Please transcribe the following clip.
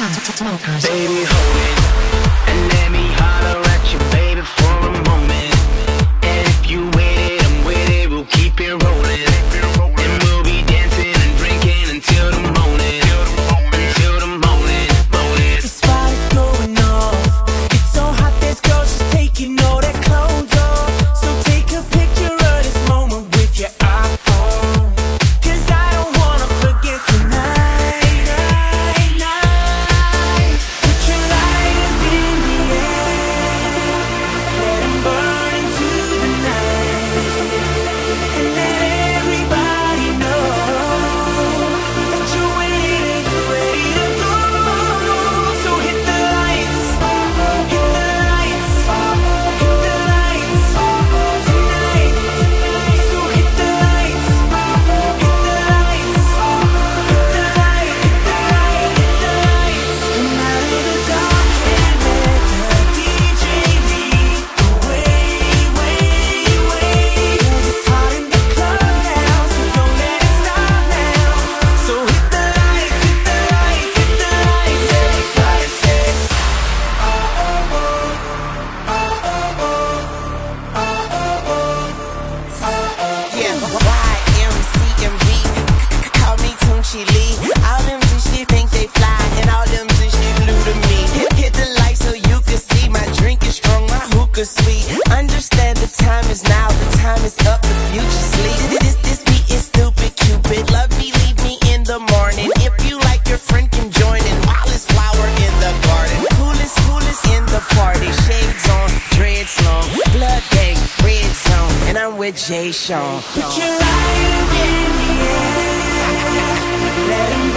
Baby, hold it, and let me holler at you, baby, for a moment. And if you with it, I'm with it, we'll keep it rolling. And we'll be dancing and drinking until the morning. Until the morning, morning. The spot is going off. It's so hot, there's girls just taking all their clothes off. So take a picture of this moment with your iPhone, 'cause I don't wanna forget tonight, night, night. Put your lighters in the air, let 'em burn into the night, and let everybody know that you're with it and you're ready to go. So hit the lights, hit the lights, hit the lights tonight. So hit the lights, hit the lights, hit the light, hit the light, hit the lights. Come out of the dark and let the DJ lead the way, way, way. 'Cause it's hot in the club now, so don't let it stop now. So hit the lights, hit the lights, hit the lights. Everybody say, oh, oh, oh, oh, oh, oh, oh, oh. Yeah, YMCMB, call me Tunchi Lee. All them shit think they fly, and all them shit flew to me. Hit the light so you can see my drink is strong, my hookah sweet. Understand the time is now, the time is up, the future sleep. This beat is stupid, Cupid. Love me, leave me in the morning. If you like, your friend can join in. Wildest flower in the garden, coolest in the party. Shades on, dreads long, blood gang, red zone, and I'm with Jay Sean. Put your lighters in the air, let 'em